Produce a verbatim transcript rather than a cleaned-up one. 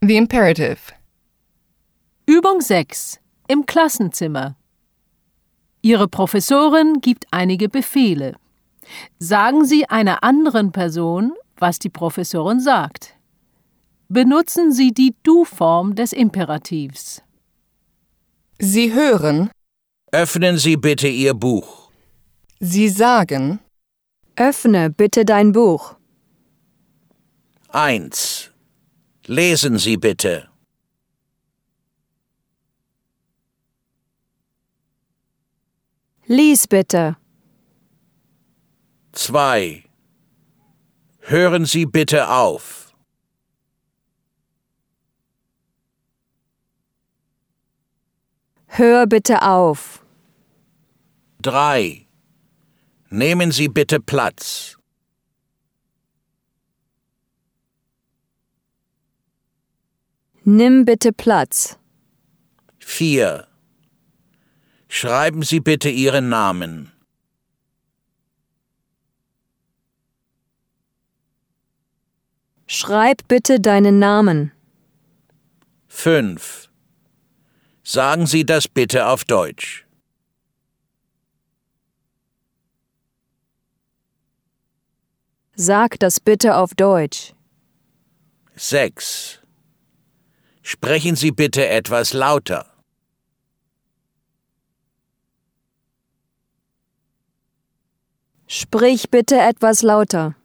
The imperative. Übung sechs. Im Klassenzimmer. Ihre Professorin gibt einige Befehle. Sagen Sie einer anderen Person, was die Professorin sagt. Benutzen Sie die Du-Form des Imperativs. Sie hören. Öffnen Sie bitte Ihr Buch. Sie sagen. Öffne bitte dein Buch. eins. Lesen Sie bitte. Lies bitte. zwei. Hören Sie bitte auf. Hör bitte auf. drei. Nehmen Sie bitte Platz. Nimm bitte Platz. vier. Schreiben Sie bitte Ihren Namen. Schreib bitte deinen Namen. fünf. Sagen Sie das bitte auf Deutsch. Sag das bitte auf Deutsch. sechs. Sprechen Sie bitte etwas lauter. Sprich bitte etwas lauter.